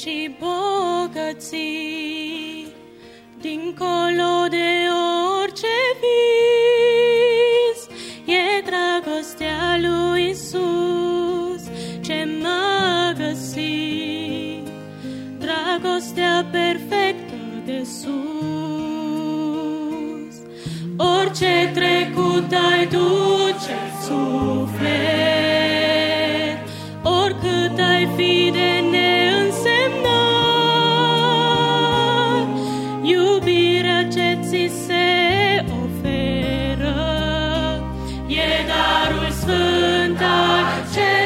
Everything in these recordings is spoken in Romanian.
și bogății, dincolo de orice vis, e dragostea lui Isus ce m-a găsit, dragostea perfectă de sus. Orice trecut ai duce suflet, oricât ai fi de neînsemnat, iubirea ce ți se oferă e darul sfânt al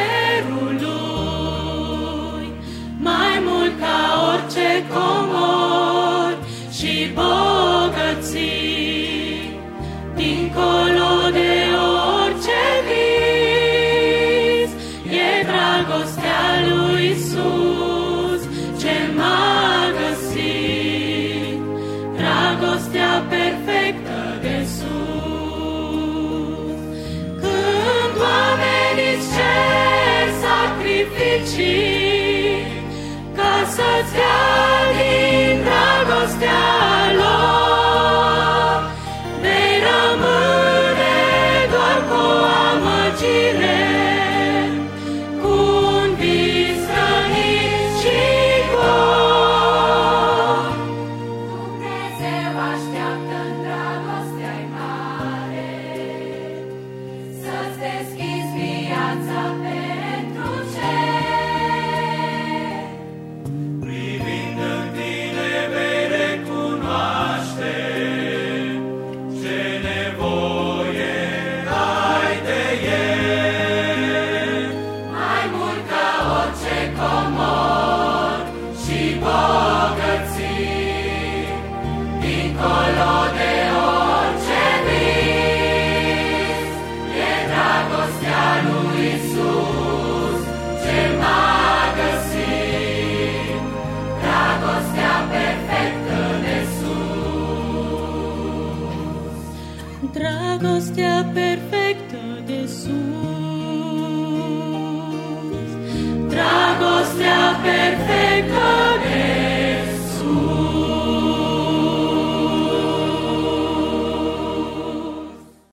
cerului, mai mult ca orice comori și bogății, dincolo de orice vis, e dragostea lui Isus ce m-a găsit, dragostea perfectă de sus. Când oamenii îți cer sacrificii ca să